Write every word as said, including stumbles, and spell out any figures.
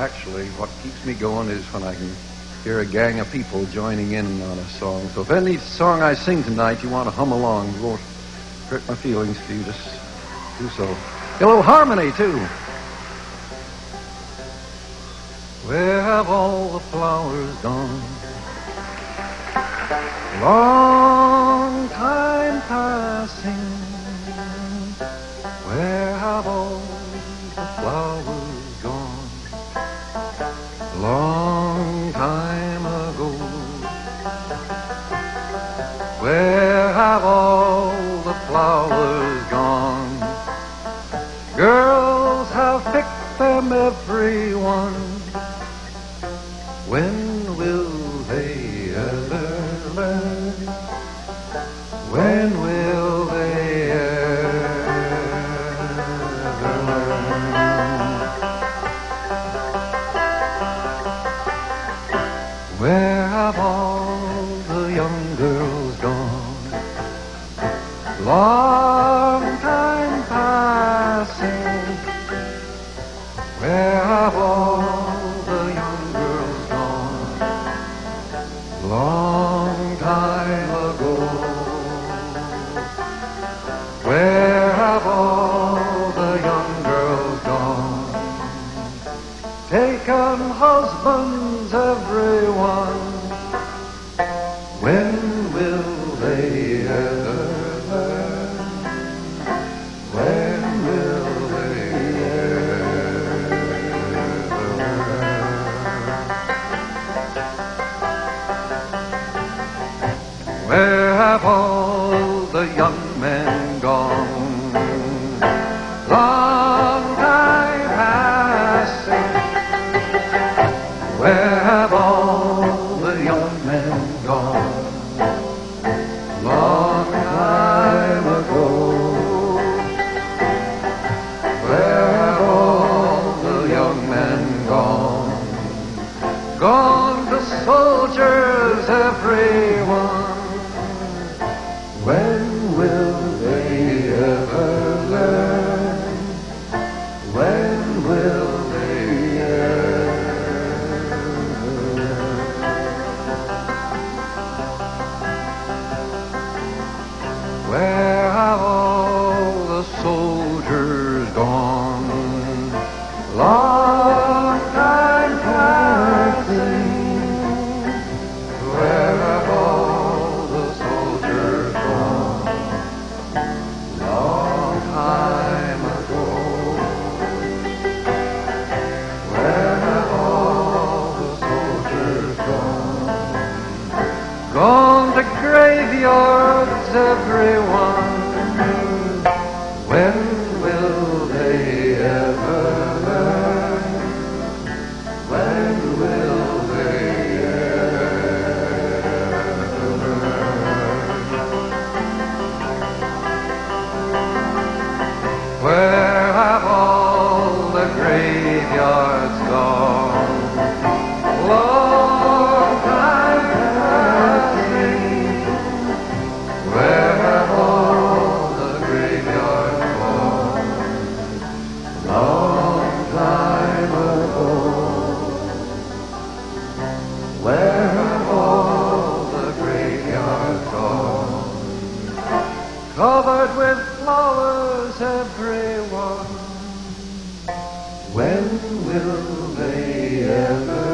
actually, what keeps me going is when I can hear a gang of people joining in on a song. So if any song I sing tonight you want to hum along, it won't hurt my feelings if you just do so. A little harmony, too. Where have all the flowers gone? Long time passing. Where have all the flowers gone? Long time ago. Where have all the flowers gone? Girls have picked them, every one. When will they ever learn? When will they ever learn? Where have all the young girls gone? Long time passing. Where have all the young girls gone? Long time ago. Where have all the young girls gone? Taken husbands, everyone. When will they ever learn? When will they ever learn? Where have all the young men gone? Long time passing. Where have all the young men gone? Long time ago. Where have all the young men gone? Gone to soldiers, everyone. When will they ever learn? When will they ever learn? Where have all the soldiers gone? Long time passing. Where have all the soldiers gone? Long time ago. Where have all the soldiers gone? Gone to graveyards, everyone. When will they ever learn? When will they ever learn? Where have all the graveyards gone? Long time passing. Where have all the graveyards gone? Long time ago. Where have all the graveyards gone? Covered with flowers, everyone. When will they ever